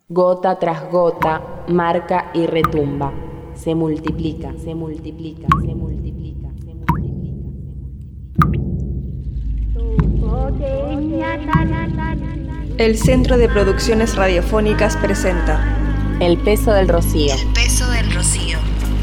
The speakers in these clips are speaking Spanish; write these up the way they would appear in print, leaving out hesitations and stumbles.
Gota tras gota, marca y retumba. Se multiplica, se multiplica, se multiplica, se multiplica. El Centro de Producciones Radiofónicas presenta El peso del rocío. El peso del rocío.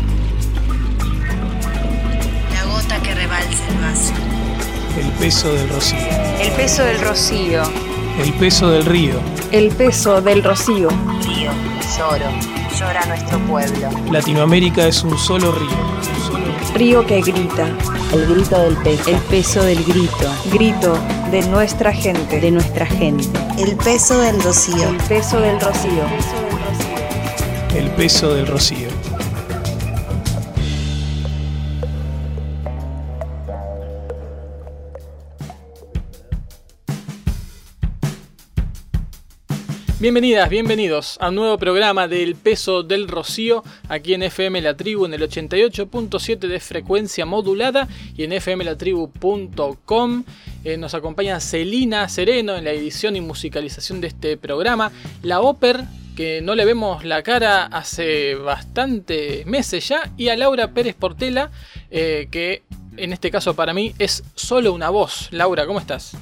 La gota que rebalsa el vaso. El peso del rocío. El peso del rocío. El peso del río. El peso del rocío. Río, lloro, llora nuestro pueblo. Latinoamérica es un solo río. Río que grita. El grito del peso. El peso del grito. Grito de nuestra gente. De nuestra gente. El peso del rocío. El peso del rocío. El peso del rocío. Bienvenidas, bienvenidos a un nuevo programa de El Peso del Rocío, aquí en FM La Tribu, en el 88.7 de frecuencia modulada y en fmlatribu.com. Nos acompaña Celina Sereno en la edición y musicalización de este programa. La Oper, que no le vemos la cara hace bastantes meses ya, y a Laura Pérez Portela, que en este caso para mí es solo una voz. Laura, ¿cómo estás?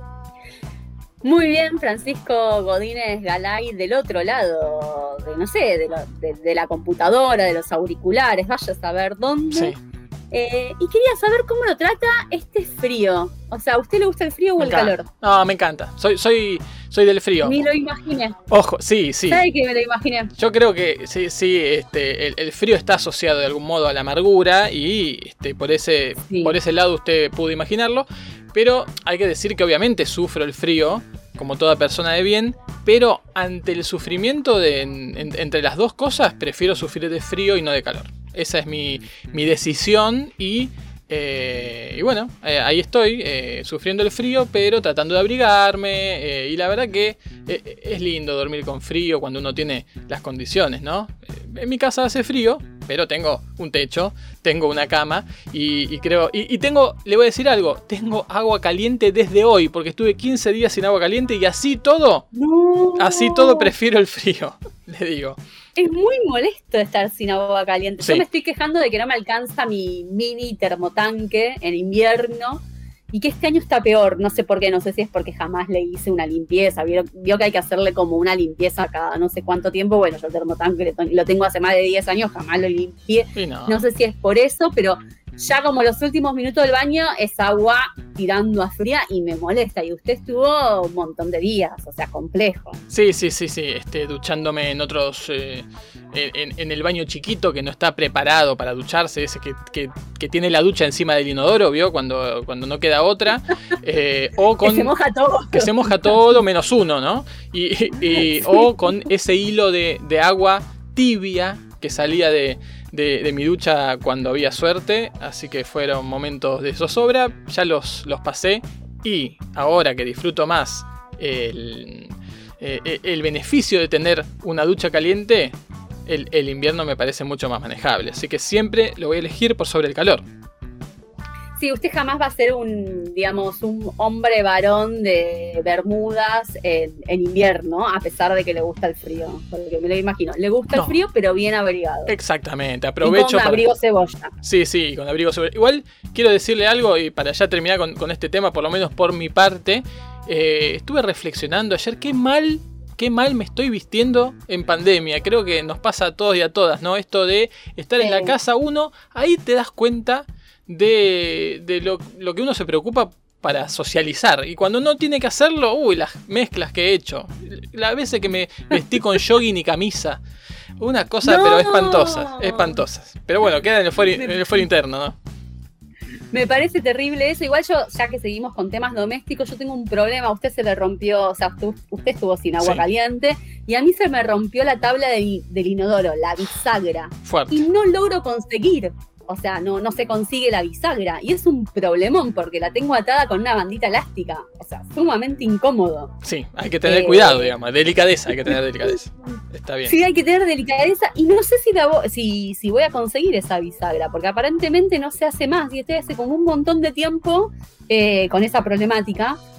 Muy bien, Francisco Godínez Galay, del otro lado, de la computadora, de los auriculares, vaya a saber dónde. Sí. Y quería saber cómo lo trata este frío. O sea, ¿a usted le gusta el frío o el calor? No, me encanta. Soy del frío. Ni lo imaginé. Ojo, sí. ¿Sabe que me lo imaginé? Yo creo que sí, el frío está asociado de algún modo a la amargura y por ese lado usted pudo imaginarlo. Pero hay que decir que obviamente sufro el frío, como toda persona de bien, pero ante el sufrimiento entre las dos cosas, prefiero sufrir de frío y no de calor. Esa es mi decisión y bueno, ahí estoy, sufriendo el frío, pero tratando de abrigarme. Y la verdad que es lindo dormir con frío cuando uno tiene las condiciones, ¿no? En mi casa hace frío, pero tengo un techo, tengo una cama y creo... Y tengo, le voy a decir algo, tengo agua caliente desde hoy, porque estuve 15 días sin agua caliente y así todo prefiero el frío, le digo. Es muy molesto estar sin agua caliente. Sí. Yo me estoy quejando de que no me alcanza mi mini termotanque en invierno y que este año está peor. No sé por qué, no sé si es porque jamás le hice una limpieza. Vio que hay que hacerle como una limpieza cada no sé cuánto tiempo. Bueno, yo el termotanque lo tengo hace más de 10 años, jamás lo limpié. No sé si es por eso, pero ya como los últimos minutos del baño es agua tirando a fría y me molesta. Y usted estuvo un montón de días, o sea, complejo. Sí, duchándome en otros... en el baño chiquito que no está preparado para ducharse, ese que tiene la ducha encima del inodoro, ¿vio? Cuando no queda otra. O con, que se moja todo. Que se moja todo menos uno, ¿no? O con ese hilo de agua tibia que salía de mi ducha cuando había suerte. Así que fueron momentos de zozobra. Ya los pasé. Y ahora que disfruto más el beneficio de tener una ducha caliente, el invierno me parece mucho más manejable. Así que siempre lo voy a elegir por sobre el calor. Sí, usted jamás va a ser un hombre varón de bermudas en invierno, a pesar de que le gusta el frío. Porque me lo imagino. Le gusta el frío, pero bien abrigado. Exactamente, aprovecho. Y con abrigo cebolla. Sí, con abrigo cebolla. Igual quiero decirle algo, y para ya terminar con este tema, por lo menos por mi parte, estuve reflexionando ayer qué mal me estoy vistiendo en pandemia. Creo que nos pasa a todos y a todas, ¿no? Esto de estar en la casa ahí te das cuenta de lo que uno se preocupa para socializar. Y cuando no tiene que hacerlo, las mezclas que he hecho. Las veces que me vestí con jogging y camisa. Una cosa, pero espantosas. Pero bueno, queda en el fuero interno, ¿no? Me parece terrible eso. Igual yo, ya que seguimos con temas domésticos, yo tengo un problema. A usted se le rompió, o sea, usted estuvo sin agua caliente y a mí se me rompió la tabla del inodoro, la bisagra. Fuerte. Y no logro conseguir. O sea, no se consigue la bisagra. Y es un problemón porque la tengo atada con una bandita elástica. O sea, sumamente incómodo. Sí, hay que tener cuidado, digamos. Delicadeza, hay que tener delicadeza. Está bien. Sí, hay que tener delicadeza. Y no sé si voy a conseguir esa bisagra, porque aparentemente no se hace más. Y estoy hace como un montón de tiempo con esa problemática.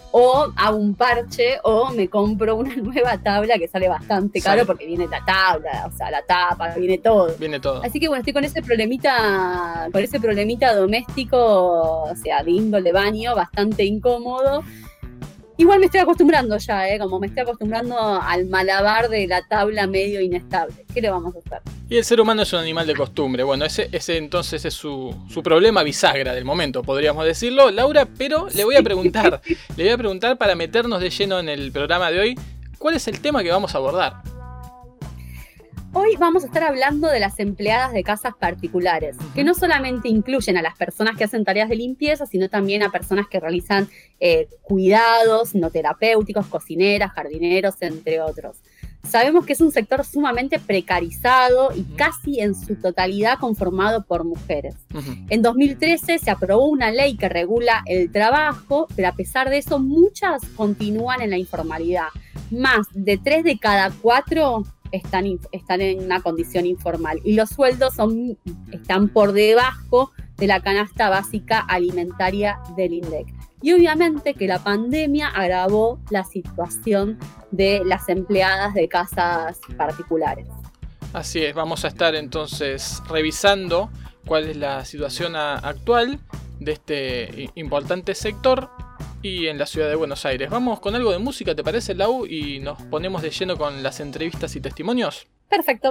o hago un parche, o me compro una nueva tabla que sale bastante caro porque viene la tabla, o sea, la tapa, viene todo. Viene todo. Así que bueno, estoy con ese problemita doméstico, o sea, de índole baño, bastante incómodo. Igual me estoy acostumbrando ya, como me estoy acostumbrando al malabar de la tabla medio inestable. ¿Qué le vamos a hacer? Y el ser humano es un animal de costumbre. Bueno, ese entonces es su problema bisagra del momento, podríamos decirlo, Laura, pero le voy a preguntar para meternos de lleno en el programa de hoy, ¿cuál es el tema que vamos a abordar? Hoy vamos a estar hablando de las empleadas de casas particulares, que no solamente incluyen a las personas que hacen tareas de limpieza, sino también a personas que realizan cuidados no terapéuticos, cocineras, jardineros, entre otros. Sabemos que es un sector sumamente precarizado y casi en su totalidad conformado por mujeres. En 2013 se aprobó una ley que regula el trabajo, pero a pesar de eso muchas continúan en la informalidad. Más de 3 de cada 4 están en una condición informal y los sueldos están por debajo de la canasta básica alimentaria del INDEC. Y obviamente que la pandemia agravó la situación de las empleadas de casas particulares. Así es, vamos a estar entonces revisando cuál es la situación actual de este importante sector y en la ciudad de Buenos Aires. Vamos con algo de música, ¿te parece, Lau? Y nos ponemos de lleno con las entrevistas y testimonios. Perfecto.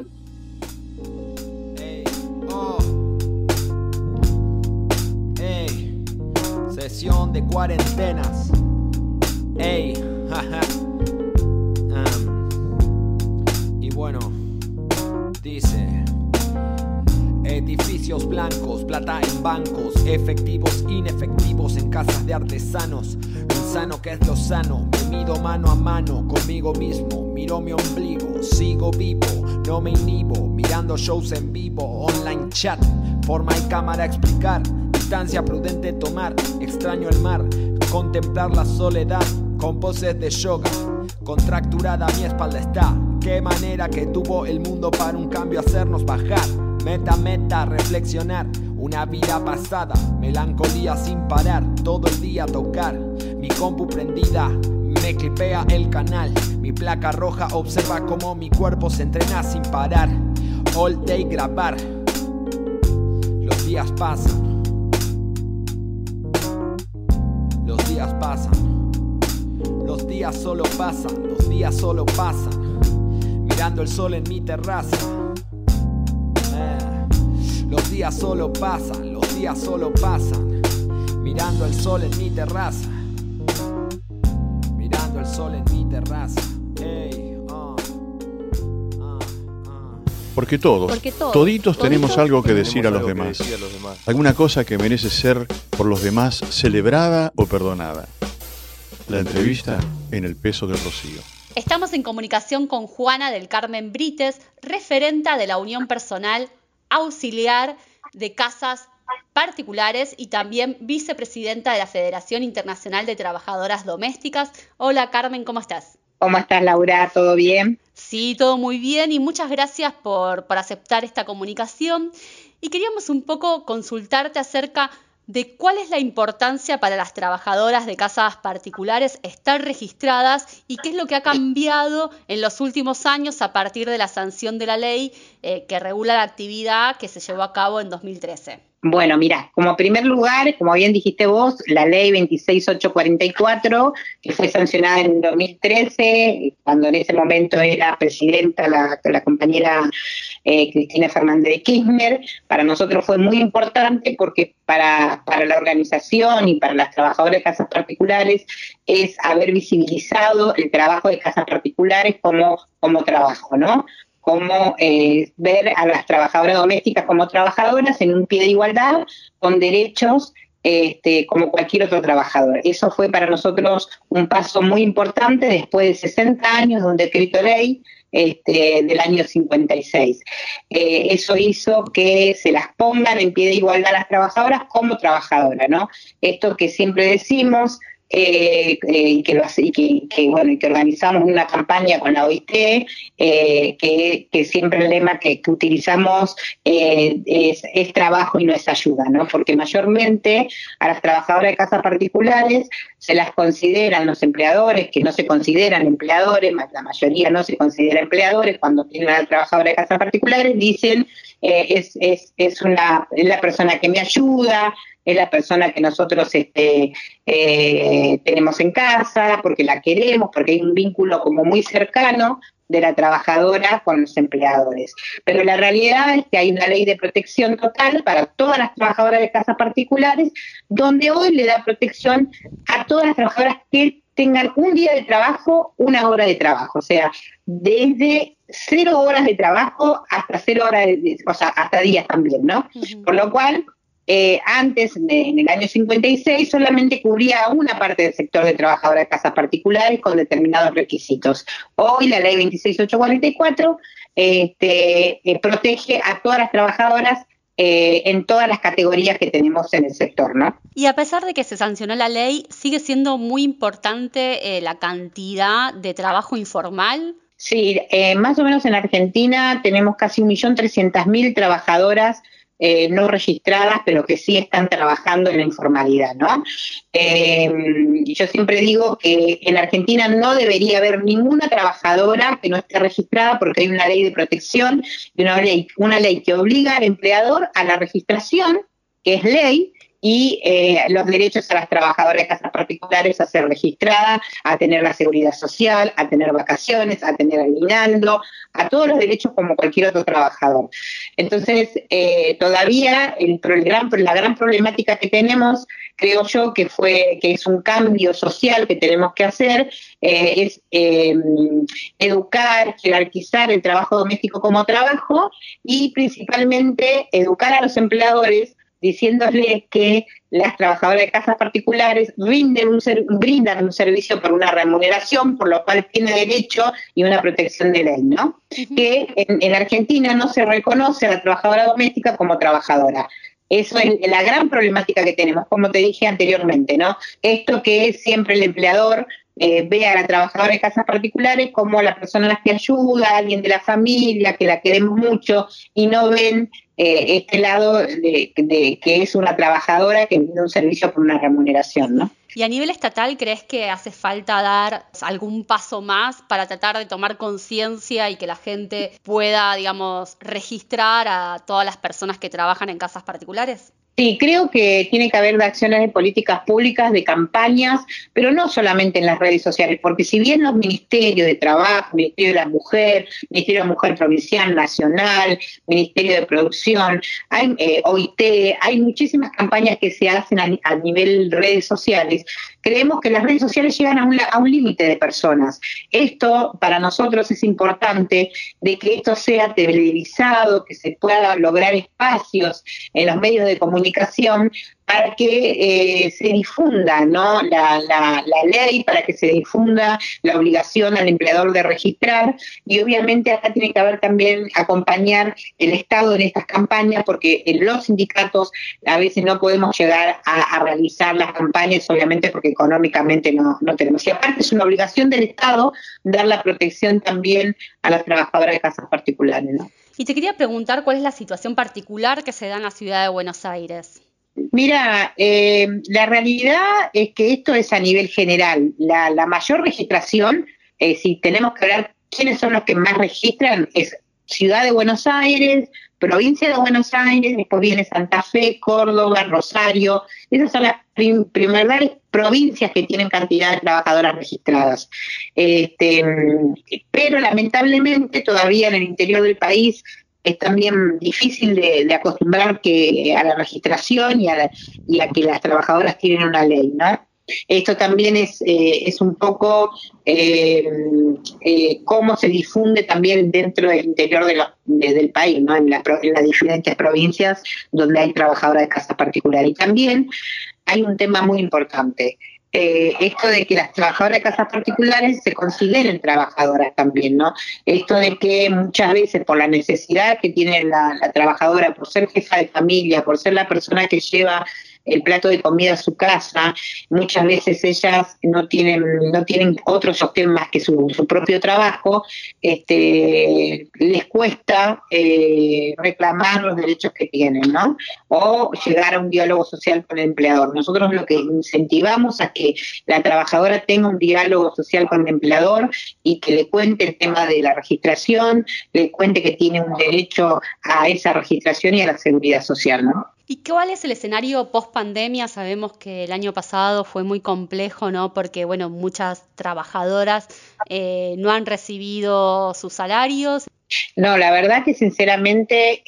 Sesión de cuarentenas. Ey, jaja. Y bueno, dice: edificios blancos, plata en bancos, efectivos inefectivos en casas de artesanos. Lo insano que es lo sano, me mido mano a mano conmigo mismo, miro mi ombligo, sigo vivo, no me inhibo, mirando shows en vivo, online chat, forma y cámara explicar, distancia prudente tomar, extraño el mar, contemplar la soledad con poses de yoga, contracturada mi espalda está, qué manera que tuvo el mundo para un cambio hacernos bajar. Meta, reflexionar, una vida pasada, melancolía sin parar, todo el día tocar, mi compu prendida, me clipea el canal, mi placa roja observa cómo mi cuerpo se entrena sin parar, all day grabar, los días pasan, los días pasan, los días solo pasan, los días solo pasan, mirando el sol en mi terraza. Los días solo pasan, los días solo pasan, mirando el sol en mi terraza, mirando el sol en mi terraza. Ey, Porque toditos tenemos algo que decir a los demás, alguna cosa que merece ser por los demás celebrada o perdonada. La entrevista en El Peso del Rocío. Estamos en comunicación con Juana del Carmen Brites, referenta de la Unión Personal Auxiliar de Casas Particulares y también vicepresidenta de la Federación Internacional de Trabajadoras Domésticas. Hola Carmen, ¿cómo estás? ¿Cómo estás, Laura? ¿Todo bien? Sí, todo muy bien y muchas gracias por aceptar esta comunicación. Y queríamos un poco consultarte acerca de cuál es la importancia para las trabajadoras de casas particulares estar registradas y qué es lo que ha cambiado en los últimos años a partir de la sanción de la ley que regula la actividad que se llevó a cabo en 2013. Bueno, mirá, como primer lugar, como bien dijiste vos, la ley 26844, que fue sancionada en 2013, cuando en ese momento era presidenta la compañera Cristina Fernández de Kirchner, para nosotros fue muy importante porque para la organización y para las trabajadoras de casas particulares es haber visibilizado el trabajo de casas particulares como trabajo, ¿no? Como ver a las trabajadoras domésticas como trabajadoras en un pie de igualdad, con derechos como cualquier otro trabajador. Eso fue para nosotros un paso muy importante después de 60 años de un decreto ley del año 56. Eso hizo que se las pongan en pie de igualdad a las trabajadoras como trabajadoras, ¿no? Esto que siempre decimos, y que organizamos una campaña con la OIT, que siempre el lema que utilizamos es trabajo y no es ayuda, ¿no? Porque mayormente a las trabajadoras de casas particulares se las consideran los empleadores, que no se consideran empleadores, la mayoría no se considera empleadores, cuando tienen a la trabajadora de casas particulares dicen es la persona que me ayuda, es la persona que nosotros tenemos en casa, porque la queremos, porque hay un vínculo como muy cercano de la trabajadora con los empleadores. Pero la realidad es que hay una ley de protección total para todas las trabajadoras de casas particulares, donde hoy le da protección a todas las trabajadoras que tengan un día de trabajo, 1 hora de trabajo. O sea, desde 0 horas de trabajo hasta 0 horas, hasta días también, ¿no? Uh-huh. Por lo cual, antes, en el año 56, solamente cubría una parte del sector de trabajadoras de casas particulares con determinados requisitos. Hoy la ley 26844 protege a todas las trabajadoras en todas las categorías que tenemos en el sector, ¿no? Y a pesar de que se sancionó la ley, ¿sigue siendo muy importante la cantidad de trabajo informal? Sí, más o menos en Argentina tenemos casi 1.300.000 trabajadoras no registradas, pero que sí están trabajando en la informalidad, ¿no? Yo siempre digo que en Argentina no debería haber ninguna trabajadora que no esté registrada porque hay una ley de protección y una ley que obliga al empleador a la registración, que es ley, y los derechos a las trabajadoras de casas particulares a ser registradas, a tener la seguridad social, a tener vacaciones, a tener aguinaldo, a todos los derechos como cualquier otro trabajador. Entonces, todavía la gran problemática que tenemos, creo yo, que es un cambio social que tenemos que hacer, es educar, jerarquizar el trabajo doméstico como trabajo y principalmente educar a los empleadores diciéndoles que las trabajadoras de casas particulares brindan un servicio por una remuneración, por lo cual tiene derecho y una protección de ley, ¿no? Uh-huh. Que en Argentina no se reconoce a la trabajadora doméstica como trabajadora. Eso es la gran problemática que tenemos, como te dije anteriormente, ¿no? Esto que siempre el empleador ve a la trabajadora de casas particulares como la persona que ayuda, alguien de la familia, que la queremos mucho, y no ven este lado de que es una trabajadora que brinda un servicio por una remuneración, ¿no? ¿Y a nivel estatal crees que hace falta dar algún paso más para tratar de tomar conciencia y que la gente pueda, digamos, registrar a todas las personas que trabajan en casas particulares? Sí, creo que tiene que haber acciones de políticas públicas, de campañas, pero no solamente en las redes sociales, porque si bien los ministerios de Trabajo, Ministerio de la Mujer, Ministerio de la Mujer Provincial, Nacional, Ministerio de Producción, hay OIT, hay muchísimas campañas que se hacen a nivel redes sociales, creemos que las redes sociales llegan a un límite de personas. Esto para nosotros es importante de que esto sea televisado, que se pueda lograr espacios en los medios de comunicación para que se difunda, ¿no? la ley, para que se difunda la obligación al empleador de registrar, y obviamente acá tiene que haber también acompañar el Estado en estas campañas, porque los sindicatos a veces no podemos llegar a realizar las campañas, obviamente porque económicamente no tenemos. Y aparte es una obligación del Estado dar la protección también a las trabajadoras de casas particulares, ¿no? Y te quería preguntar cuál es la situación particular que se da en la ciudad de Buenos Aires. Mira, la realidad es que esto es a nivel general. La mayor registración, si tenemos que hablar quiénes son los que más registran, es Ciudad de Buenos Aires, Provincia de Buenos Aires, después viene Santa Fe, Córdoba, Rosario. Esas son las primeras provincias que tienen cantidad de trabajadoras registradas. Pero lamentablemente todavía en el interior del país es también difícil de acostumbrar a la registración y a que las trabajadoras tienen una ley, ¿no? Esto también es un poco cómo se difunde también dentro del interior del país, ¿no? En las diferentes provincias donde hay trabajadoras de casas particulares. Y también hay un tema muy importante. Esto de que las trabajadoras de casas particulares se consideren trabajadoras también, ¿no? Esto de que muchas veces por la necesidad que tiene la trabajadora, por ser jefa de familia, por ser la persona que lleva el plato de comida a su casa. Muchas veces ellas no tienen otro sostén más que su propio trabajo. Les cuesta reclamar los derechos que tienen, ¿no? O llegar a un diálogo social con el empleador. Nosotros lo que incentivamos es que la trabajadora tenga un diálogo social con el empleador y que le cuente el tema de la registración, le cuente que tiene un derecho a esa registración y a la seguridad social, ¿no? ¿Y cuál es el escenario post pandemia? Sabemos que el año pasado fue muy complejo, ¿no? Porque, bueno, muchas trabajadoras no han recibido sus salarios. No, la verdad que sinceramente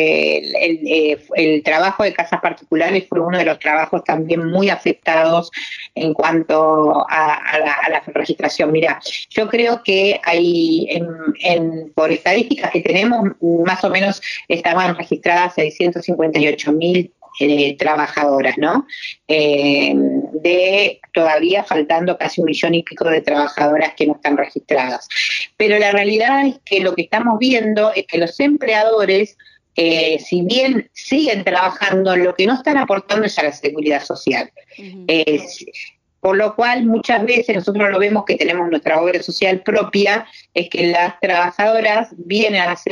el trabajo de casas particulares fue uno de los trabajos también muy afectados en cuanto a la registración. Mira, yo creo que hay, por estadísticas que tenemos, más o menos estaban registradas 658.000 trabajadoras, ¿no? De todavía faltando casi 1 millón y pico de trabajadoras que no están registradas. Pero la realidad es que lo que estamos viendo es que los empleadores, si bien siguen trabajando, lo que no están aportando es a la seguridad social. Uh-huh. Por lo cual muchas veces nosotros lo vemos que tenemos nuestra obra social propia, es que las trabajadoras vienen a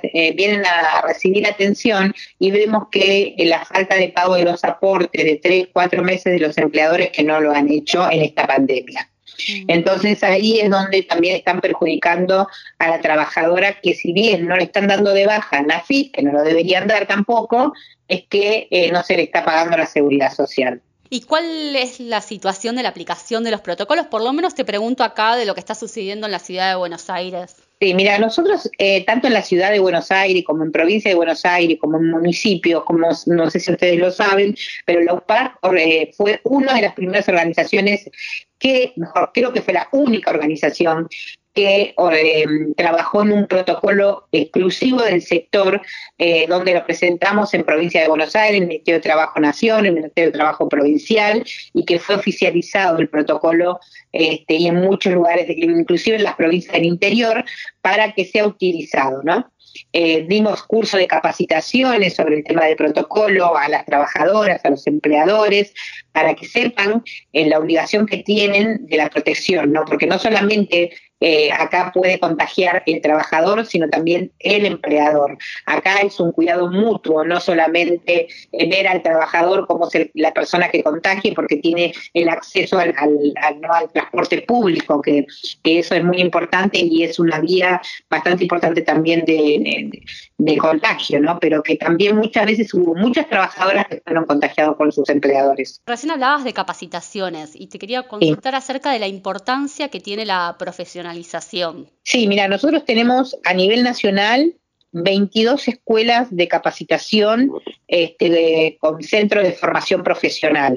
recibir atención y vemos que la falta de pago de los aportes de 3-4 meses de los empleadores que no lo han hecho en esta pandemia. Entonces ahí es donde también están perjudicando a la trabajadora, que si bien no le están dando de baja en AFIP, que no lo deberían dar tampoco, es que no se le está pagando la seguridad social. ¿Y cuál es la situación de la aplicación de los protocolos? Por lo menos te pregunto acá de lo que está sucediendo en la ciudad de Buenos Aires. Sí, mira, nosotros tanto en la ciudad de Buenos Aires como en provincia de Buenos Aires, como en municipios, como no sé si ustedes lo saben, pero la UPAC fue una de las primeras organizaciones que, mejor, creo que fue la única organización que trabajó en un protocolo exclusivo del sector, donde lo presentamos en provincia de Buenos Aires, en el Ministerio de Trabajo Nación, en el Ministerio de Trabajo Provincial, y que fue oficializado el protocolo y en muchos lugares, inclusive en las provincias del interior, para que sea utilizado, ¿no? Dimos cursos de capacitaciones sobre el tema del protocolo a las trabajadoras, a los empleadores, para que sepan la obligación que tienen de la protección, ¿no? Porque no solamente acá puede contagiar el trabajador, sino también el empleador. Acá es un cuidado mutuo, no solamente ver al trabajador como la persona que contagie porque tiene el acceso al transporte público, que eso es muy importante y es una vía bastante importante también de contagio, ¿no? Pero que también muchas veces hubo muchas trabajadoras que fueron contagiadas por sus empleadores. Recién hablabas de capacitaciones y te quería consultar acerca de la importancia que tiene la profesionalización. Sí, mira, nosotros tenemos a nivel nacional 22 escuelas de capacitación con centros de formación profesional.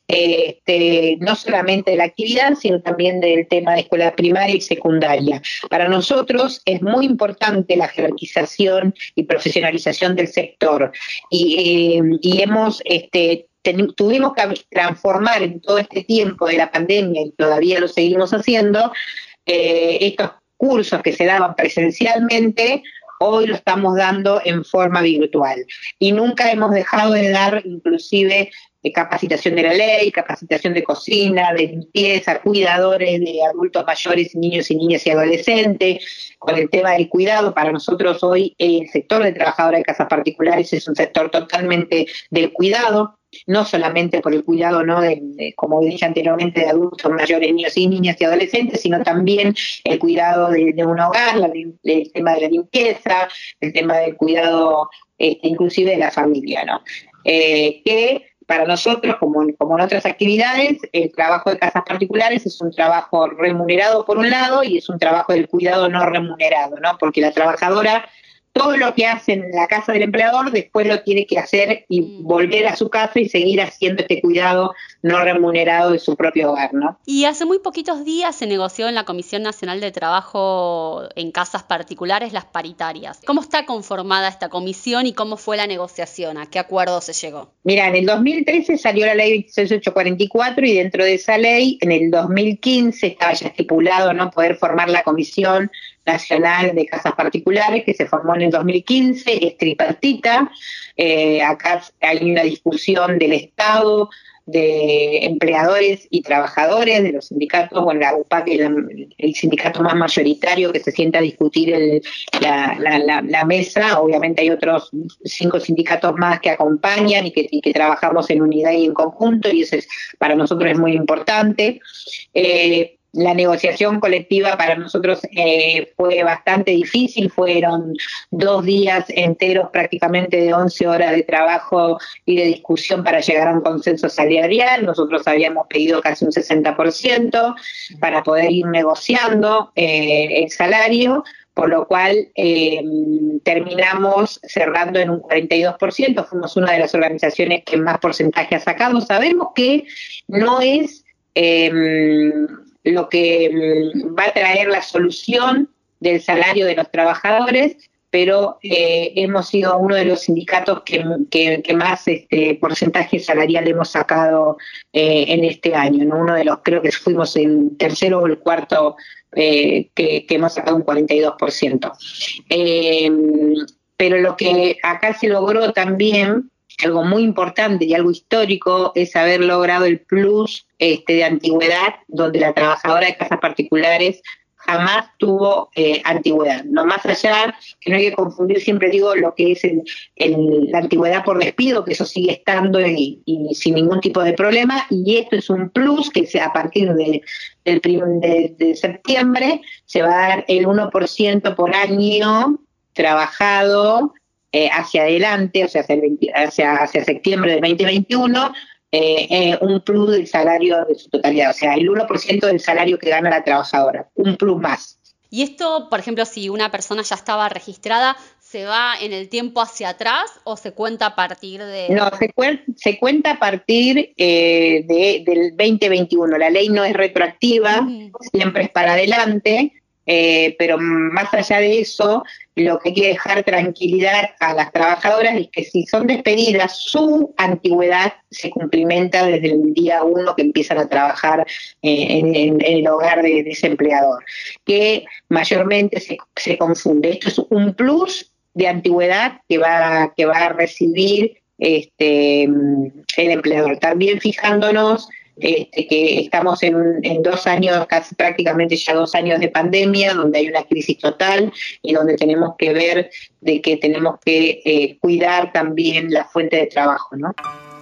No solamente de la actividad, sino también del tema de escuela primaria y secundaria. Para nosotros es muy importante la jerarquización y profesionalización del sector. Y hemos... tuvimos que transformar en todo este tiempo de la pandemia, y todavía lo seguimos haciendo, estos cursos que se daban presencialmente, hoy lo estamos dando en forma virtual. Y nunca hemos dejado de dar inclusive capacitación de la ley, capacitación de cocina, de limpieza, cuidadores de adultos mayores, niños y niñas y adolescentes, con el tema del cuidado. Para nosotros hoy el sector de trabajadoras de casas particulares es un sector totalmente del cuidado, no solamente por el cuidado, ¿no? Como dije anteriormente, de adultos mayores, niños y niñas y adolescentes, sino también el cuidado de un hogar, el tema de la limpieza, el tema del cuidado inclusive de la familia, ¿no? Que para nosotros, como en otras actividades, el trabajo de casas particulares es un trabajo remunerado por un lado y es un trabajo del cuidado no remunerado, ¿no? Porque la trabajadora, todo lo que hace en la casa del empleador, después lo tiene que hacer y volver a su casa y seguir haciendo este cuidado no remunerado de su propio hogar, ¿no? Y hace muy poquitos días se negoció en la Comisión Nacional de Trabajo en Casas Particulares las paritarias. ¿Cómo está conformada esta comisión y cómo fue la negociación? ¿A qué acuerdo se llegó? Mira, en el 2013 salió la ley 26844 y dentro de esa ley, en el 2015 estaba ya estipulado, ¿no?, poder formar la comisión Nacional de Casas Particulares, que se formó en el 2015, es tripartita. Acá hay una discusión del Estado, de empleadores y trabajadores, de los sindicatos. Bueno, la UPAC es el sindicato más mayoritario que se sienta a discutir la mesa. Obviamente hay otros 5 sindicatos más que acompañan y que trabajamos en unidad y en conjunto, y eso para nosotros es muy importante. La negociación colectiva para nosotros fue bastante difícil, fueron 2 días enteros prácticamente de 11 horas de trabajo y de discusión para llegar a un consenso salarial. Nosotros habíamos pedido casi un 60% para poder ir negociando el salario, por lo cual terminamos cerrando en un 42%, fuimos una de las organizaciones que más porcentaje ha sacado. Sabemos que no es lo que va a traer la solución del salario de los trabajadores, pero hemos sido uno de los sindicatos que más porcentaje salarial hemos sacado en este año, ¿no? Uno de los, creo que fuimos el tercero o el cuarto que hemos sacado un 42%. Pero lo que acá se logró también, algo muy importante y algo histórico, es haber logrado el plus de antigüedad, donde la trabajadora de casas particulares jamás tuvo antigüedad. No más allá, que no hay que confundir, siempre digo, lo que es la antigüedad por despido, que eso sigue estando y sin ningún tipo de problema, y esto es un plus que a partir de septiembre se va a dar el 1% por año trabajado hacia adelante, o sea, hacia septiembre del 2021, un plus del salario de su totalidad, o sea, el 1% del salario que gana la trabajadora, un plus más. Y esto, por ejemplo, si una persona ya estaba registrada, ¿se va en el tiempo hacia atrás o se cuenta a partir de...? No, se cuenta a partir del 2021. La ley no es retroactiva, siempre es para adelante, pero más allá de eso, lo que hay que dejar tranquilidad a las trabajadoras es que si son despedidas, su antigüedad se cumplimenta desde el día 1 que empiezan a trabajar en el hogar de ese empleador, que mayormente se confunde. Esto es un plus de antigüedad que va a recibir el empleador. También fijándonos que estamos en 2 años, casi prácticamente ya 2 años de pandemia, donde hay una crisis total y donde tenemos que ver de que tenemos que cuidar también la fuente de trabajo, ¿no?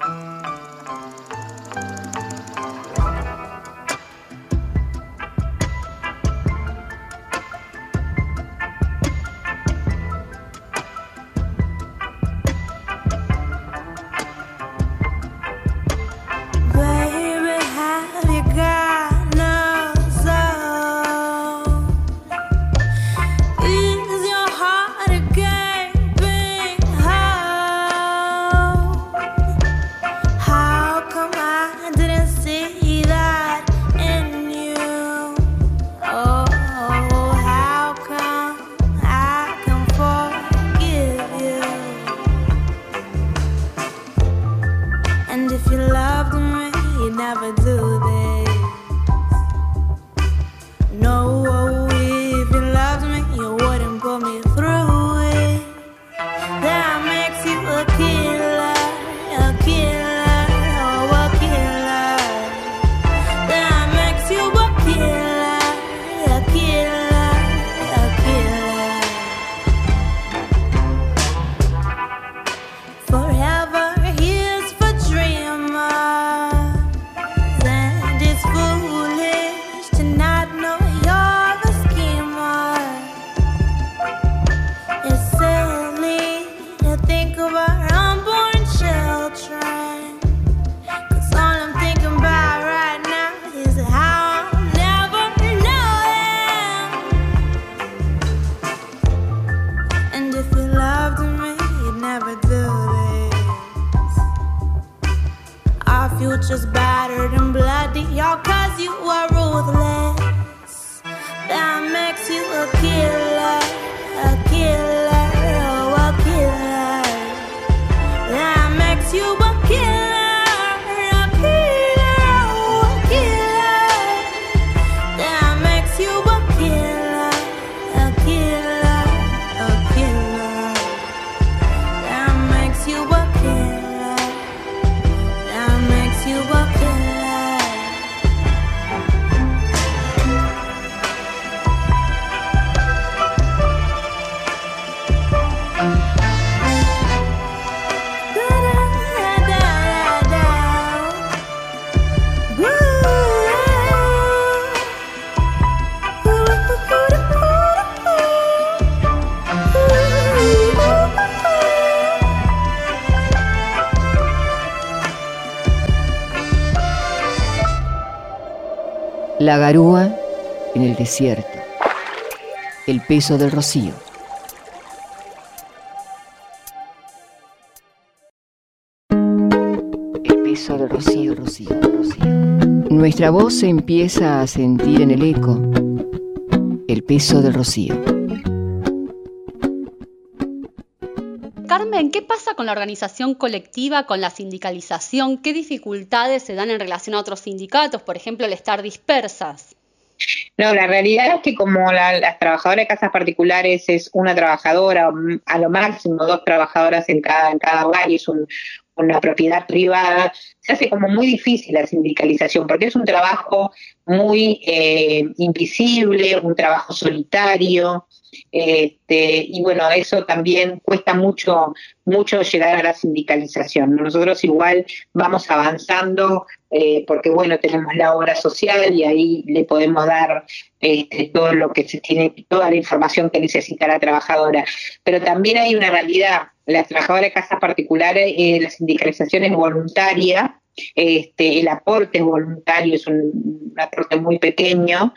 Just battered and bloody, all 'cause you are ruthless. That makes you a killer, a killer, oh, a killer. That makes you a killer, a killer, oh, a killer. That makes you a killer, a La garúa en el desierto. El peso del rocío. El peso del rocío, rocío. Nuestra voz se empieza a sentir en el eco. El peso del rocío. Carmen, ¿qué pasa con la organización colectiva, con la sindicalización? ¿Qué dificultades se dan en relación a otros sindicatos, por ejemplo, el estar dispersas? No, la realidad es que como las trabajadoras de casas particulares es una trabajadora, a lo máximo 2 trabajadoras en cada hogar y es una propiedad privada, se hace como muy difícil la sindicalización, porque es un trabajo muy invisible, un trabajo solitario, y bueno, eso también cuesta mucho llegar a la sindicalización. Nosotros igual vamos avanzando, porque bueno, tenemos la obra social y ahí le podemos dar todo lo que se tiene, toda la información que necesita la trabajadora. Pero también hay una realidad, las trabajadoras de casas particulares, la sindicalización es voluntaria, el aporte es voluntario, es un aporte muy pequeño,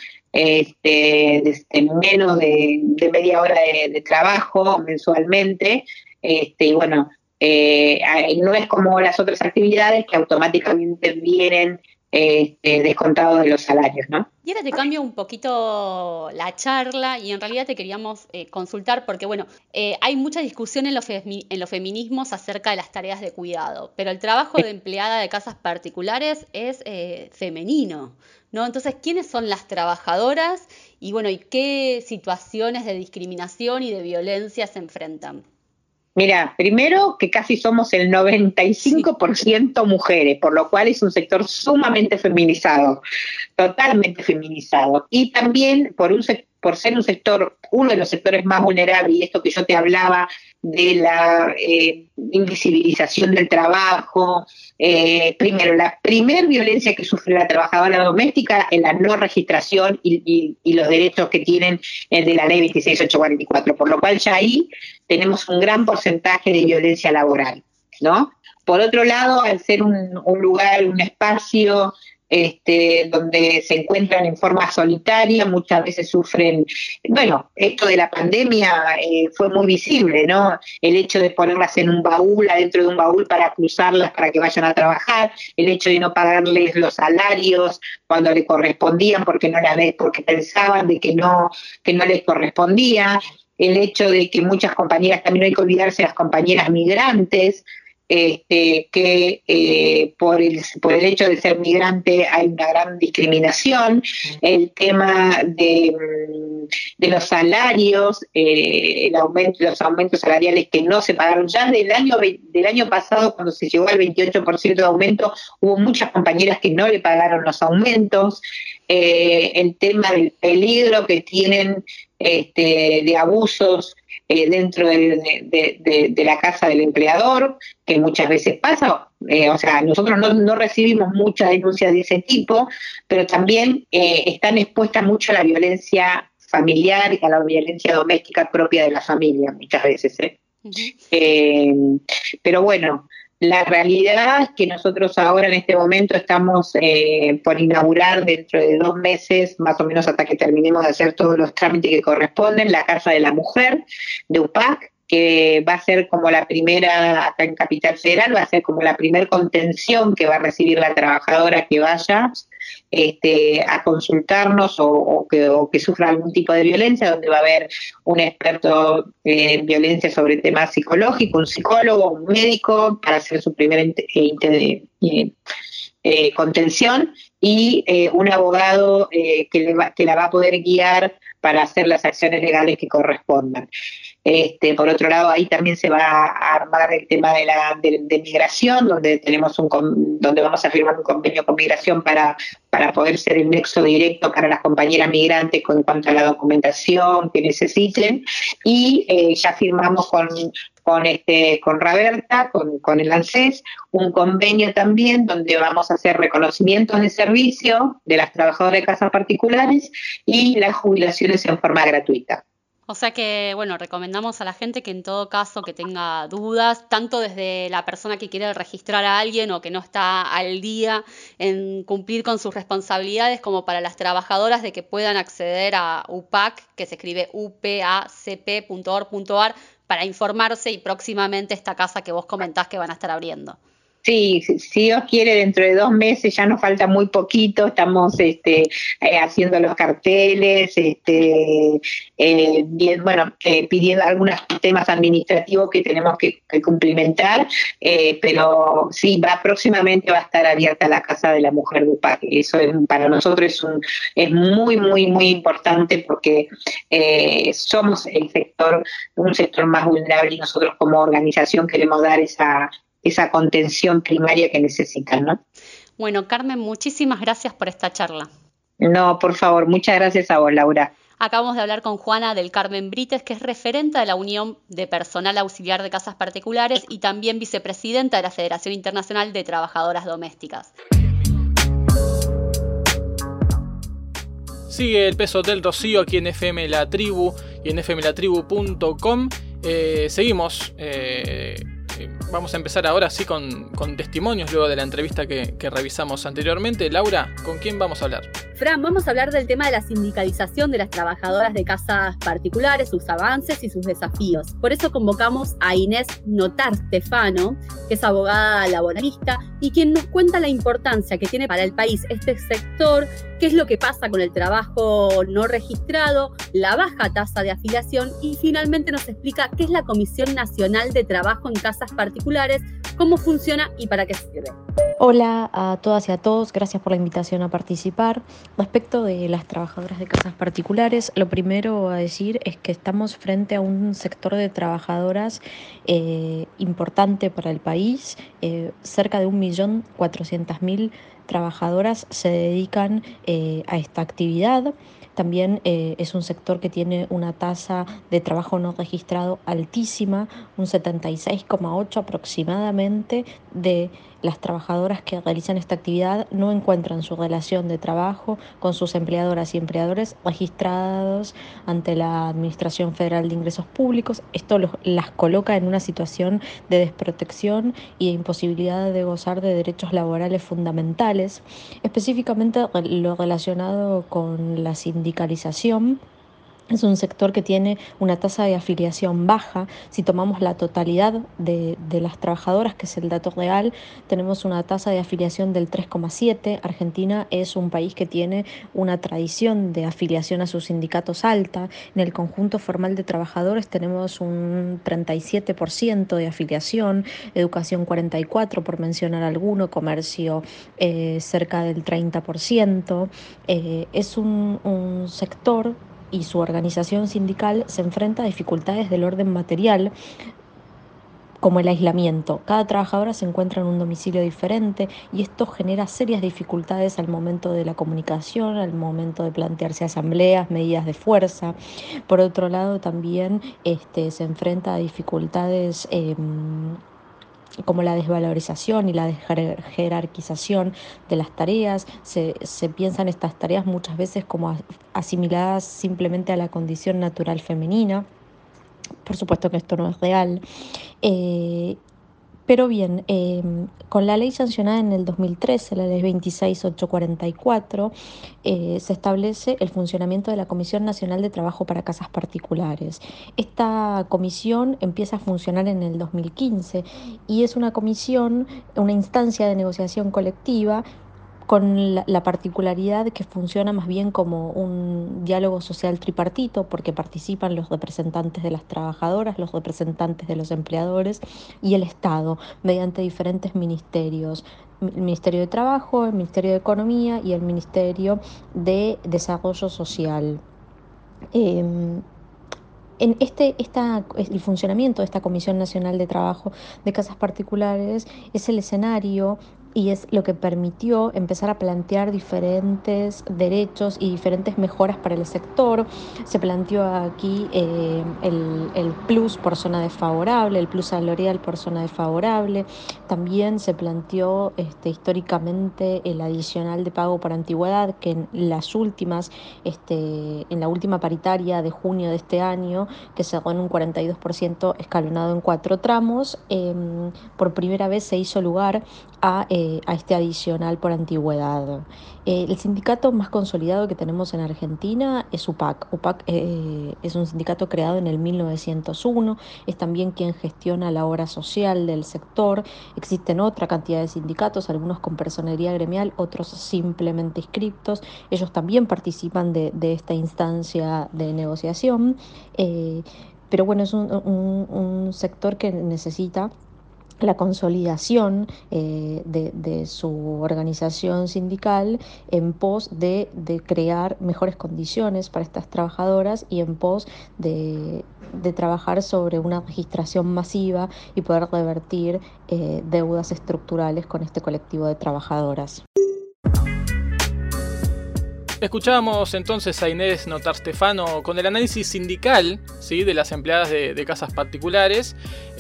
menos de media hora de trabajo mensualmente, y bueno, no es como las otras actividades que automáticamente vienen descontados de los salarios, ¿no? Y ahora te cambio un poquito la charla y en realidad te queríamos consultar porque, bueno, hay mucha discusión en los feminismos acerca de las tareas de cuidado, pero el trabajo de empleada de casas particulares es femenino, ¿no? Entonces, ¿quiénes son las trabajadoras y, bueno, y qué situaciones de discriminación y de violencia se enfrentan? Mira, primero que casi somos el 95% mujeres, por lo cual es un sector sumamente feminizado, totalmente feminizado. Y también por ser un sector, uno de los sectores más vulnerables, y esto que yo te hablaba de la invisibilización del trabajo, primero, la primer violencia que sufre la trabajadora doméstica es la no registración y los derechos que tienen de la ley 26844, por lo cual ya ahí tenemos un gran porcentaje de violencia laboral, ¿no? Por otro lado, al ser un lugar, un espacio donde se encuentran en forma solitaria, muchas veces sufren, bueno, esto de la pandemia fue muy visible, ¿no? El hecho de ponerlas en un baúl, adentro de un baúl para cruzarlas para que vayan a trabajar, el hecho de no pagarles los salarios cuando le correspondían porque pensaban de que no les correspondía, el hecho de que muchas compañeras, también hay que olvidarse de las compañeras migrantes, que por el hecho de ser migrante hay una gran discriminación, el tema de los salarios, los aumentos salariales que no se pagaron ya del año pasado, cuando se llegó al 28% de aumento, hubo muchas compañeras que no le pagaron los aumentos, el tema del peligro que tienen de abusos dentro de la casa del empleador, que muchas veces pasa, o sea, nosotros no recibimos muchas denuncias de ese tipo, pero también están expuestas mucho a la violencia familiar y a la violencia doméstica propia de la familia, muchas veces. Pero bueno, la realidad es que nosotros ahora en este momento estamos por inaugurar dentro de 2 meses, más o menos hasta que terminemos de hacer todos los trámites que corresponden, la Casa de la Mujer de UPAC, que va a ser como la primera, acá en Capital Federal, va a ser como la primer contención que va a recibir la trabajadora que vaya a consultarnos o que sufra algún tipo de violencia, donde va a haber un experto en violencia sobre temas psicológicos, un psicólogo, un médico, para hacer su primera contención, y un abogado que la va a poder guiar para hacer las acciones legales que correspondan. Por otro lado, ahí también se va a armar el tema de migración, donde vamos a firmar un convenio con migración para poder ser el nexo directo para las compañeras migrantes en cuanto a la documentación que necesiten, y ya firmamos con Raberta, con el ANSES, un convenio también donde vamos a hacer reconocimientos de servicio de las trabajadoras de casas particulares y las jubilaciones en forma gratuita. O sea que, bueno, recomendamos a la gente que en todo caso que tenga dudas, tanto desde la persona que quiere registrar a alguien o que no está al día en cumplir con sus responsabilidades, como para las trabajadoras de que puedan acceder a UPAC, que se escribe upacp.org.ar, para informarse y próximamente esta casa que vos comentás que van a estar abriendo. Sí, si Dios quiere, dentro de 2 meses, ya nos falta muy poquito, estamos haciendo los carteles, pidiendo algunos temas administrativos que tenemos que cumplimentar, pero sí, próximamente va a estar abierta la Casa de la Mujer de UPAC. Eso para nosotros es muy, muy, muy importante, porque somos un sector más vulnerable, y nosotros como organización queremos dar esa contención primaria que necesitan, ¿no? Bueno, Carmen, muchísimas gracias por esta charla. No, por favor, muchas gracias a vos, Laura. Acabamos de hablar con Juana del Carmen Brites, que es referente de la Unión de Personal Auxiliar de Casas Particulares y también vicepresidenta de la Federación Internacional de Trabajadoras Domésticas. Sigue el peso del Rocío aquí en FM La Tribu y en fmlatribu.com. Seguimos. Vamos a empezar ahora sí con testimonios luego de la entrevista que revisamos anteriormente. Laura, ¿con quién vamos a hablar? Fran, vamos a hablar del tema de la sindicalización de las trabajadoras de casas particulares, sus avances y sus desafíos. Por eso convocamos a Inés Notar Stefano, que es abogada laboralista y quien nos cuenta la importancia que tiene para el país este sector, qué es lo que pasa con el trabajo no registrado, la baja tasa de afiliación y finalmente nos explica qué es la Comisión Nacional de Trabajo en Casas Particulares, cómo funciona y para qué sirve. Hola a todas y a todos, gracias por la invitación a participar. Respecto de las trabajadoras de casas particulares, lo primero a decir es que estamos frente a un sector de trabajadoras importante para el país. Cerca de 1.400.000 trabajadoras se dedican a esta actividad. También es un sector que tiene una tasa de trabajo no registrado altísima, un 76,8% aproximadamente de las trabajadoras que realizan esta actividad no encuentran su relación de trabajo con sus empleadoras y empleadores registrados ante la Administración Federal de Ingresos Públicos. Esto las coloca en una situación de desprotección y de imposibilidad de gozar de derechos laborales fundamentales, específicamente lo relacionado con la sindicalización. Es un sector que tiene una tasa de afiliación baja. Si tomamos la totalidad de las trabajadoras, que es el dato real, tenemos una tasa de afiliación del 3,7%. Argentina es un país que tiene una tradición de afiliación a sus sindicatos alta. En el conjunto formal de trabajadores tenemos un 37% de afiliación, educación 44%, por mencionar alguno, comercio cerca del 30%. Es un sector y su organización sindical se enfrenta a dificultades del orden material, como el aislamiento. Cada trabajadora se encuentra en un domicilio diferente y esto genera serias dificultades al momento de la comunicación, al momento de plantearse asambleas, medidas de fuerza. Por otro lado, también se enfrenta a dificultades como la desvalorización y la jerarquización de las tareas. Se piensan estas tareas muchas veces como asimiladas simplemente a la condición natural femenina. Por supuesto que esto no es real. Pero bien, con la ley sancionada en el 2013, la ley 26844, se establece el funcionamiento de la Comisión Nacional de Trabajo para Casas Particulares. Esta comisión empieza a funcionar en el 2015 y es una comisión, una instancia de negociación colectiva con la particularidad que funciona más bien como un diálogo social tripartito, porque participan los representantes de las trabajadoras, los representantes de los empleadores y el Estado, mediante diferentes ministerios: el Ministerio de Trabajo, el Ministerio de Economía y el Ministerio de Desarrollo Social. El funcionamiento de esta Comisión Nacional de Trabajo de Casas Particulares es el escenario y es lo que permitió empezar a plantear diferentes derechos y diferentes mejoras para el sector. Se planteó aquí el plus por zona desfavorable, el plus salarial por zona desfavorable. También se planteó históricamente el adicional de pago por antigüedad, que en la última paritaria de junio de este año, que se cerró en un 42% escalonado en 4 tramos, por primera vez se hizo lugar a este adicional por antigüedad. El sindicato más consolidado que tenemos en Argentina es UPAC. UPAC es un sindicato creado en el 1901, es también quien gestiona la obra social del sector. Existen otra cantidad de sindicatos, algunos con personería gremial, otros simplemente inscriptos. Ellos también participan de esta instancia de negociación, pero bueno, es un sector que necesita la consolidación de su organización sindical en pos de crear mejores condiciones para estas trabajadoras y en pos de trabajar sobre una registración masiva y poder revertir deudas estructurales con este colectivo de trabajadoras. Escuchábamos entonces a Inés Notar-Stefano con el análisis sindical, ¿sí?, de las empleadas de casas particulares,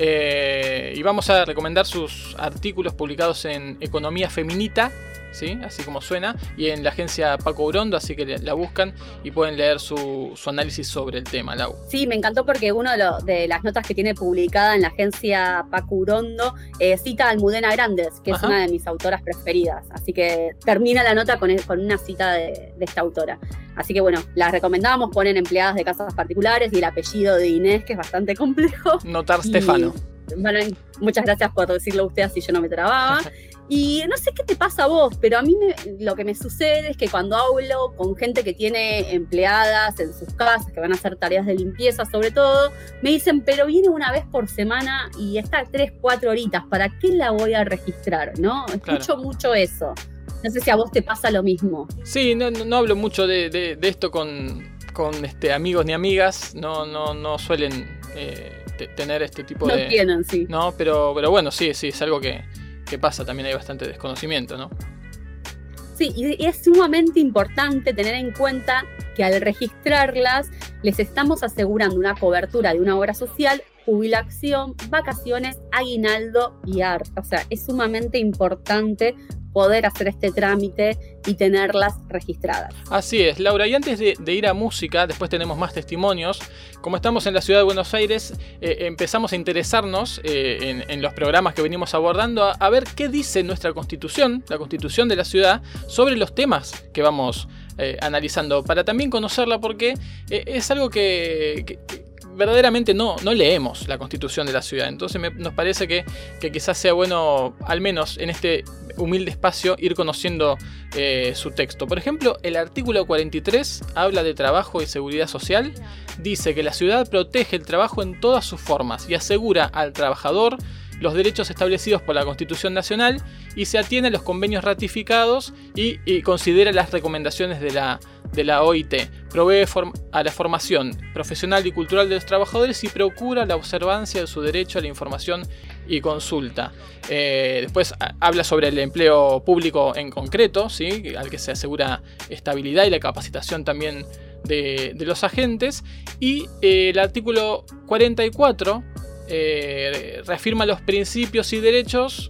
y vamos a recomendar sus artículos publicados en Economía Feminita, ¿sí?, así como suena, y en la agencia Paco Urondo, así que la buscan y pueden leer su análisis sobre el tema. Lau. Sí, me encantó porque uno de las notas que tiene publicada en la agencia Paco Urondo cita a Almudena Grandes, que es una de mis autoras preferidas, así que termina la nota con una cita de esta autora. Así que bueno, las recomendamos, ponen empleadas de casas particulares y el apellido de Inés, que es bastante complejo. Notar-Stefano. Bueno, muchas gracias por decirlo usted, así yo no me trababa. Y no sé qué te pasa a vos, pero a mí lo que me sucede es que cuando hablo con gente que tiene empleadas en sus casas, que van a hacer tareas de limpieza sobre todo, me dicen, pero viene una vez por semana y está 3-4 horitas, ¿para qué la voy a registrar? ¿No? Escucho mucho eso. No sé si a vos te pasa lo mismo. Sí, no hablo mucho de esto con amigos ni amigas, no suelen tener este tipo de... No tienen, sí. No, pero bueno, sí, es algo que pasa, también hay bastante desconocimiento, ¿no? Sí, y es sumamente importante tener en cuenta que al registrarlas les estamos asegurando una cobertura de una obra social, jubilación, vacaciones, aguinaldo y ART. O sea, es sumamente importante poder hacer este trámite y tenerlas registradas. Así es, Laura. Y antes de ir a música, después tenemos más testimonios. Como estamos en la ciudad de Buenos Aires, empezamos a interesarnos en los programas que venimos abordando a ver qué dice nuestra Constitución, la Constitución de la ciudad, sobre los temas que vamos analizando, para también conocerla, porque es algo que verdaderamente no leemos la Constitución de la ciudad. Entonces nos parece que quizás sea bueno, al menos en este humilde espacio, ir conociendo su texto. Por ejemplo, el artículo 43 habla de trabajo y seguridad social. Dice que la ciudad protege el trabajo en todas sus formas y asegura al trabajador los derechos establecidos por la Constitución Nacional y se atiene a los convenios ratificados y considera las recomendaciones de la OIT. Provee a la formación profesional y cultural de los trabajadores y procura la observancia de su derecho a la información y consulta. Después habla sobre el empleo público en concreto, ¿sí?, al que se asegura estabilidad y la capacitación también de los agentes. Y el artículo 44 reafirma los principios y derechos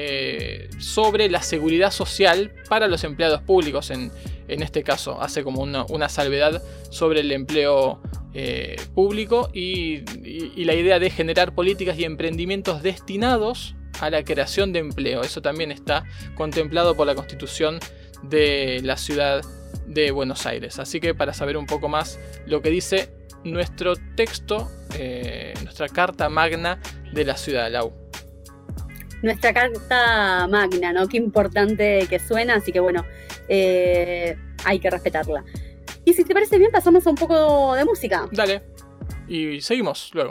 sobre la seguridad social para los empleados públicos. En este caso hace como una salvedad sobre el empleo público y la idea de generar políticas y emprendimientos destinados a la creación de empleo. Eso también está contemplado por la Constitución de la ciudad de Buenos Aires. Así que para saber un poco más lo que dice nuestro texto, nuestra Carta Magna de la ciudad, Lau. Nuestra Carta Magna, ¿no? Qué importante que suena, así que bueno, hay que respetarla. Y si te parece bien, pasamos a un poco de música. Dale, y seguimos luego.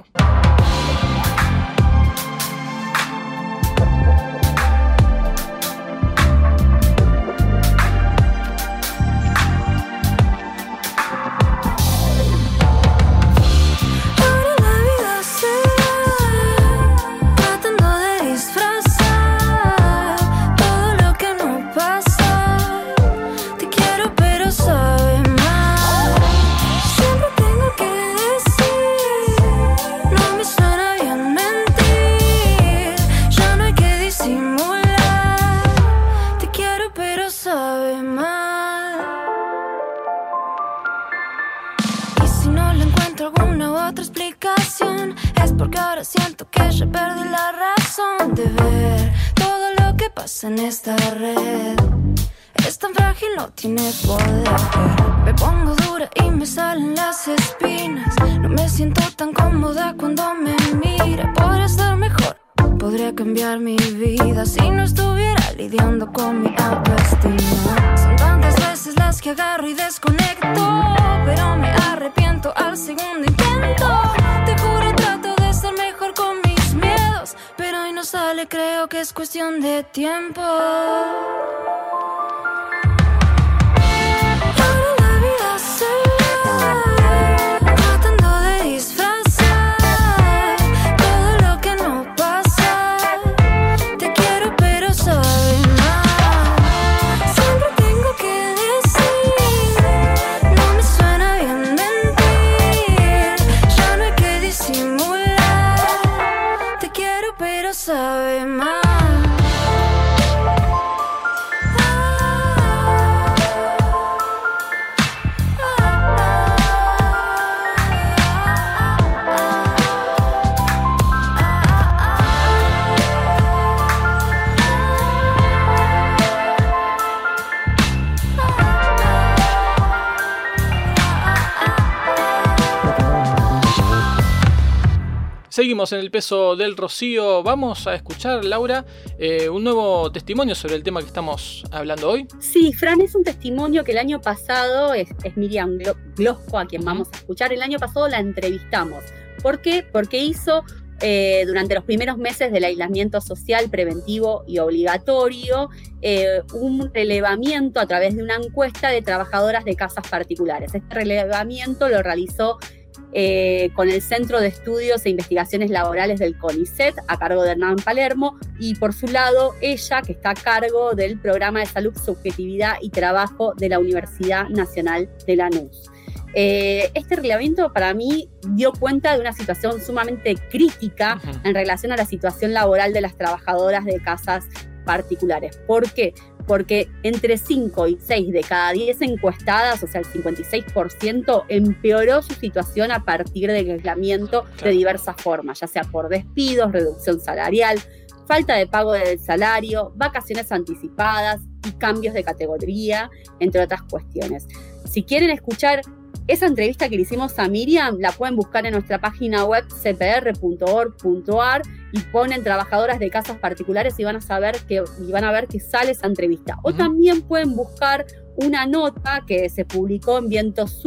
Todo explicación. Es porque ahora siento que ya perdí la razón de ver todo lo que pasa en esta red. Es tan frágil, no tiene poder. Me pongo dura y me salen las espinas. No me siento tan cómoda cuando me mira. Podría estar mejor, podría cambiar mi vida si no estuviera lidiando con mi autoestima. Son tantas veces las que agarro y desconecto, pero me arrepiento al segundo intento. Te juro, trato de ser mejor con mis miedos, pero hoy no sale, creo que es cuestión de tiempo. Seguimos en el peso del rocío. Vamos a escuchar, Laura, un nuevo testimonio sobre el tema que estamos hablando hoy. Sí, Fran, es un testimonio que el año pasado, es Miriam Glosco a quien vamos a escuchar. El año pasado la entrevistamos. ¿Por qué? Porque hizo durante los primeros meses del aislamiento social preventivo y obligatorio un relevamiento a través de una encuesta de trabajadoras de casas particulares. Este relevamiento lo realizó con el Centro de Estudios e Investigaciones Laborales del CONICET, a cargo de Hernán Palermo, y por su lado, ella, que está a cargo del Programa de Salud, Subjetividad y Trabajo de la Universidad Nacional de Lanús. Este relevamiento para mí dio cuenta de una situación sumamente crítica en relación a la situación laboral de las trabajadoras de casas particulares. ¿Por qué? Porque entre 5 y 6 de cada 10 encuestadas, o sea, el 56%, empeoró su situación a partir del aislamiento de diversas formas, ya sea por despidos, reducción salarial, falta de pago del salario, vacaciones anticipadas y cambios de categoría, entre otras cuestiones. Si quieren escuchar esa entrevista que le hicimos a Miriam, la pueden buscar en nuestra página web cpr.org.ar y ponen trabajadoras de casas particulares y van a ver que sale esa entrevista. O también pueden buscar una nota que se publicó en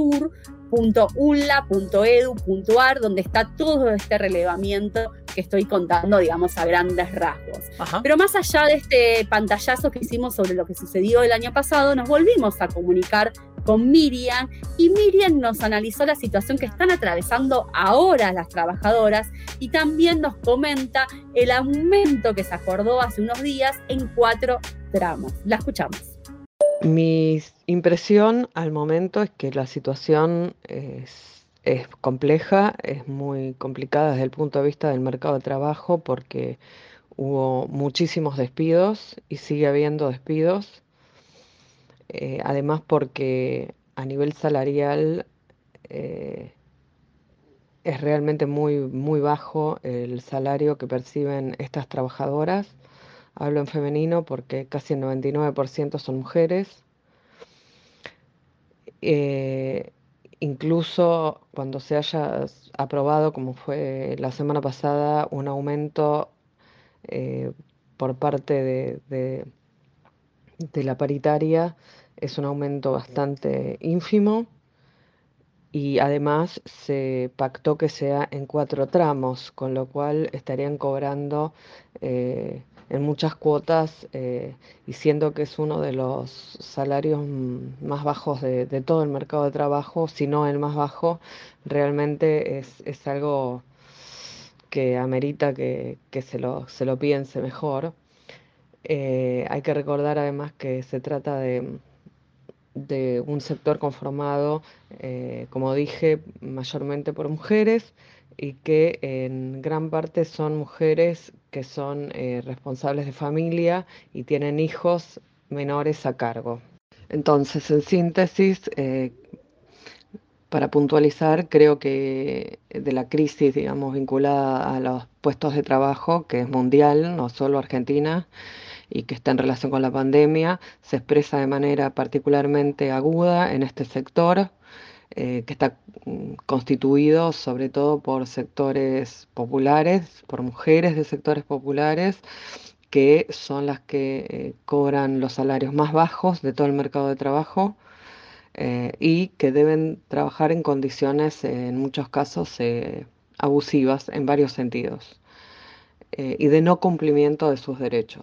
vientosur.unla.edu.ar, donde está todo este relevamiento que estoy contando, digamos, a grandes rasgos. Pero más allá de este pantallazo que hicimos sobre lo que sucedió el año pasado, nos volvimos a comunicar con Miriam, y Miriam nos analizó la situación que están atravesando ahora las trabajadoras y también nos comenta el aumento que se acordó hace unos días en 4 tramos. La escuchamos. Mi impresión al momento es que la situación es compleja, es muy complicada desde el punto de vista del mercado de trabajo, porque hubo muchísimos despidos y sigue habiendo despidos. Además, porque a nivel salarial es realmente muy, muy bajo el salario que perciben estas trabajadoras. Hablo en femenino porque casi el 99% son mujeres. Incluso cuando se haya aprobado, como fue la semana pasada, un aumento por parte de la paritaria, es un aumento bastante ínfimo, y además se pactó que sea en 4 tramos, con lo cual estarían cobrando en muchas cuotas, y siendo que es uno de los salarios más bajos de todo el mercado de trabajo, si no el más bajo, realmente es algo que amerita que se lo piense mejor. Hay que recordar además que se trata de un sector conformado, como dije, mayormente por mujeres, y que en gran parte son mujeres que son responsables de familia y tienen hijos menores a cargo. Entonces, en síntesis, para puntualizar, creo que de la crisis, digamos, vinculada a los puestos de trabajo, que es mundial, no solo Argentina, y que está en relación con la pandemia, se expresa de manera particularmente aguda en este sector, que está constituido sobre todo por sectores populares, por mujeres de sectores populares, que son las que cobran los salarios más bajos de todo el mercado de trabajo, y que deben trabajar en condiciones, en muchos casos, abusivas en varios sentidos, y de no cumplimiento de sus derechos.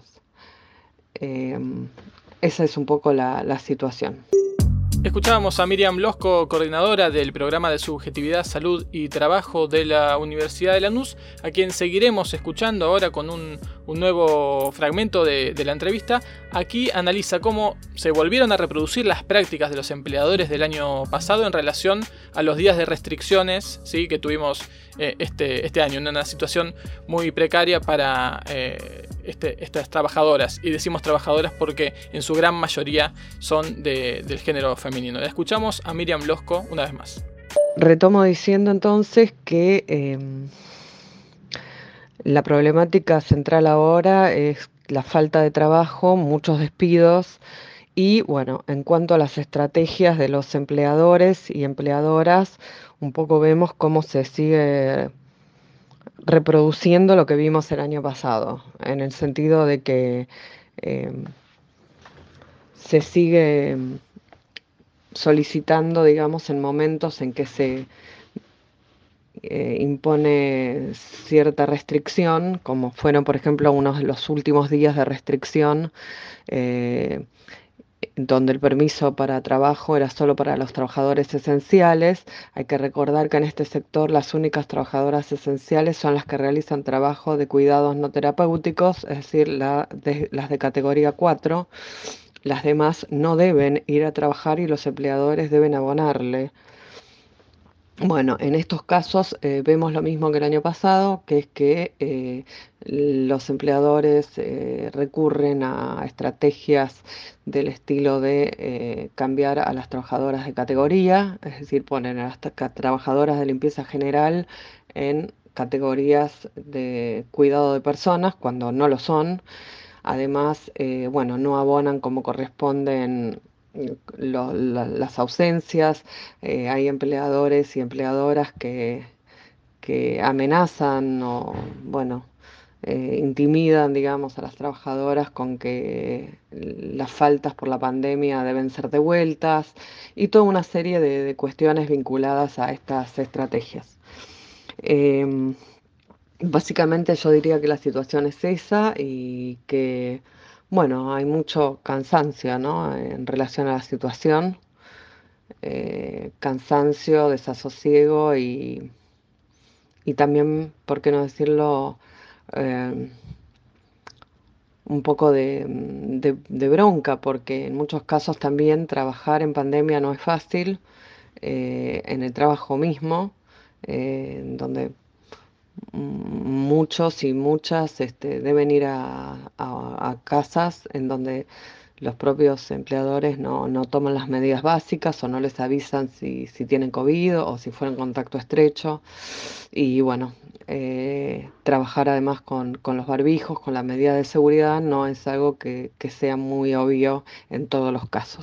Esa es un poco la situación. Escuchábamos a Miriam Blosco, coordinadora del programa de Subjetividad, Salud y Trabajo de la Universidad de Lanús, a quien seguiremos escuchando ahora con un nuevo fragmento de la entrevista. Aquí analiza cómo se volvieron a reproducir las prácticas de los empleadores del año pasado en relación a los días de restricciones, ¿sí?, que tuvimos este año, en una situación muy precaria para estas trabajadoras. Y decimos trabajadoras porque en su gran mayoría son del género femenino. La escuchamos a Miriam Blosco una vez más. Retomo diciendo entonces que la problemática central ahora es la falta de trabajo, muchos despidos y, bueno, en cuanto a las estrategias de los empleadores y empleadoras, un poco vemos cómo se sigue reproduciendo lo que vimos el año pasado, en el sentido de que se sigue solicitando, digamos, en momentos en que se impone cierta restricción, como fueron, por ejemplo, unos de los últimos días de restricción, donde el permiso para trabajo era solo para los trabajadores esenciales. Hay que recordar que en este sector las únicas trabajadoras esenciales son las que realizan trabajo de cuidados no terapéuticos, es decir, las de categoría 4. Las demás no deben ir a trabajar y los empleadores deben abonarle. Bueno, en estos casos vemos lo mismo que el año pasado, que es que los empleadores recurren a estrategias del estilo de cambiar a las trabajadoras de categoría, es decir, ponen a las trabajadoras de limpieza general en categorías de cuidado de personas cuando no lo son. Además, bueno, no abonan como corresponden las ausencias. Hay empleadores y empleadoras que amenazan o, bueno, intimidan, digamos, a las trabajadoras con que las faltas por la pandemia deben ser devueltas y toda una serie de cuestiones vinculadas a estas estrategias. Básicamente yo diría que la situación es esa y que, bueno, hay mucho cansancio, ¿no?, en relación a la situación, cansancio, desasosiego y también, ¿por qué no decirlo?, un poco de bronca, porque en muchos casos también trabajar en pandemia no es fácil, en el trabajo mismo, donde muchos y muchas deben ir a casas en donde los propios empleadores no toman las medidas básicas o no les avisan si tienen COVID o si fueron contacto estrecho. Y bueno, trabajar además con los barbijos, con la medida de seguridad, no es algo que sea muy obvio en todos los casos.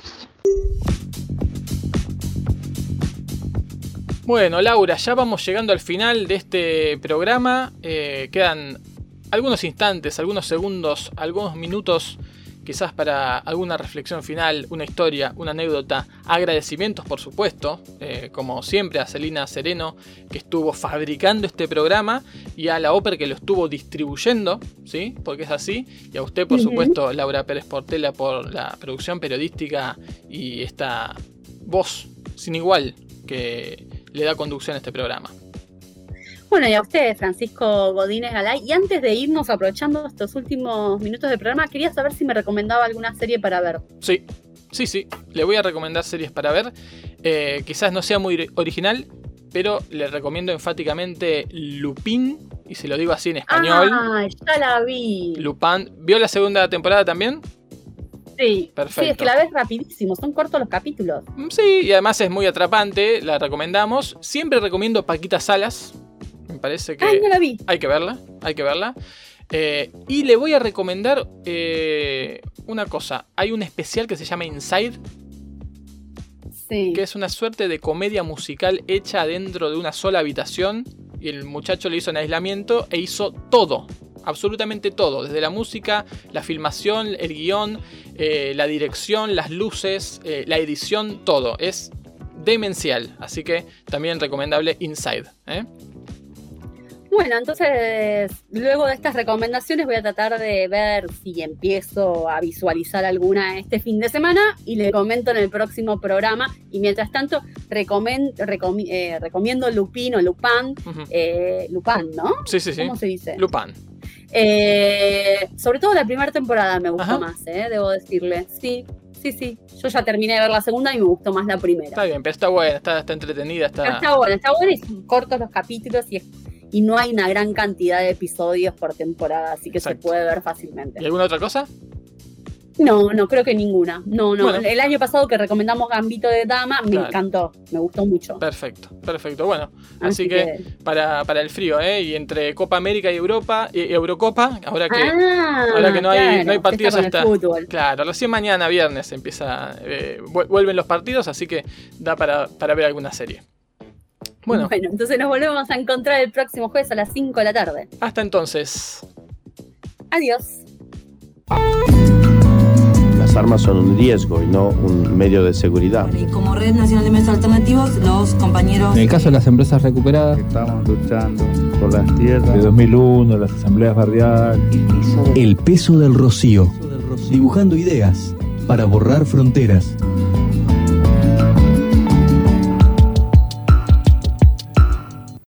Bueno, Laura, ya vamos llegando al final de este programa. Quedan algunos instantes, algunos segundos, algunos minutos, quizás para alguna reflexión final, una historia, una anécdota, agradecimientos, por supuesto, como siempre a Celina Sereno, que estuvo fabricando este programa, y a la Oper, que lo estuvo distribuyendo, ¿sí?, porque es así, y a usted, por supuesto, Laura Pérez Portela, por la producción periodística y esta voz sin igual que le da conducción a este programa. Bueno, y a usted, Francisco Godínez Galay. Y antes de irnos, aprovechando estos últimos minutos del programa, quería saber si me recomendaba alguna serie para ver. Sí. Le voy a recomendar series para ver. Quizás no sea muy original, pero le recomiendo enfáticamente Lupin. Y se lo digo así en español. ¡Ah, ya la vi! Lupin. ¿Vio la segunda temporada también? Sí, perfecto. Sí, es que la ves rapidísimo, son cortos los capítulos. Sí, y además es muy atrapante, la recomendamos. Siempre recomiendo Paquita Salas, me parece que no la vi. Hay que verla. Y le voy a recomendar una cosa, hay un especial que se llama Inside, que es una suerte de comedia musical hecha dentro de una sola habitación, y el muchacho lo hizo en aislamiento e hizo todo. Absolutamente todo, desde la música, la filmación, el guión, la dirección, las luces, la edición, todo. Es demencial, así que también recomendable Inside. Bueno, entonces, luego de estas recomendaciones voy a tratar de ver si empiezo a visualizar alguna este fin de semana y le comento en el próximo programa. Y mientras tanto, recomiendo Lupin o Lupin, Lupin, ¿no? Sí. ¿Cómo se dice? Lupin. Sobre todo la primera temporada me gustó más, debo decirle. Sí. Yo ya terminé de ver la segunda y me gustó más la primera. Está bien, pero está buena, está entretenida. Está buena y son cortos los capítulos y no hay una gran cantidad de episodios por temporada, así que se puede ver fácilmente. ¿Y alguna otra cosa? No, creo que ninguna. No. Bueno. El año pasado que recomendamos Gambito de Dama, me encantó, me gustó mucho. Perfecto. Bueno, así que para el frío, y entre Copa América y Eurocopa, ahora que no hay partidos hasta... Claro, recién mañana viernes empieza, vuelven los partidos, así que da para ver alguna serie. Bueno, entonces nos volvemos a encontrar el próximo jueves a las 5 de la tarde. Hasta entonces. Adiós. Las armas son un riesgo y no un medio de seguridad. Y como Red Nacional de Medios Alternativos, los compañeros... En el caso de las empresas recuperadas, estamos luchando por las tierras. De 2001, las asambleas barriales. El peso del rocío. Dibujando ideas para borrar fronteras.